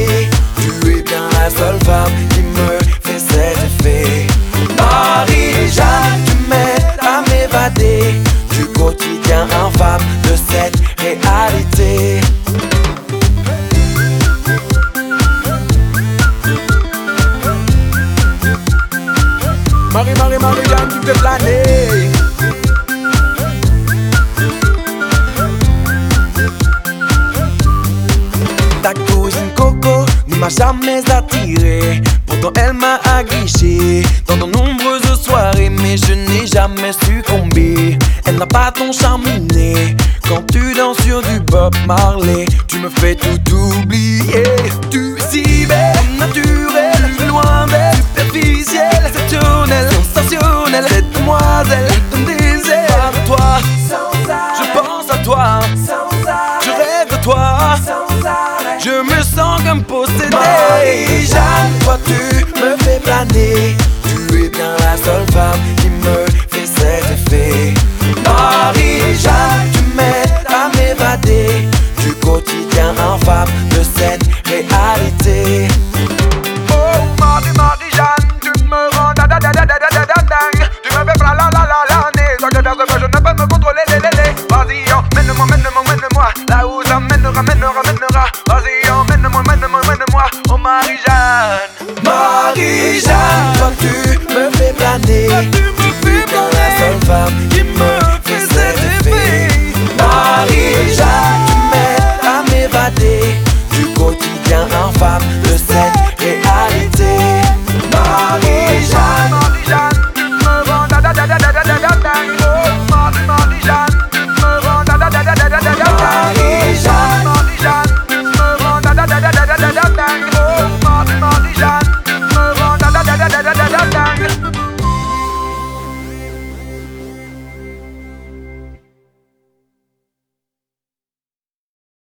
planer. Tu es bien la seule femme qui me fait cet effet. Marie-Jeanne, tu m'aides à m'évader du quotidien infâme de cette réalité. Marie-Jeanne, tu me fais planer. Ta cousine Coco ne m'a jamais attiré, pourtant elle m'a aguiché dans de nombreuses soirées, mais je n'ai jamais succombé. Elle n'a pas ton charme inné, quand tu danses sur du Bob Marley, tu me fais tout oublier. Tu es si belle, naturelle, plus loin belle, superficielle, exceptionnelle, sensationnelle. Cette demoiselle donne des airs de toi, je pense à toi, je rêve de toi, je me sens comme possédé. Marie-Jeanne, toi tu me fais planer. Tu es bien la seule femme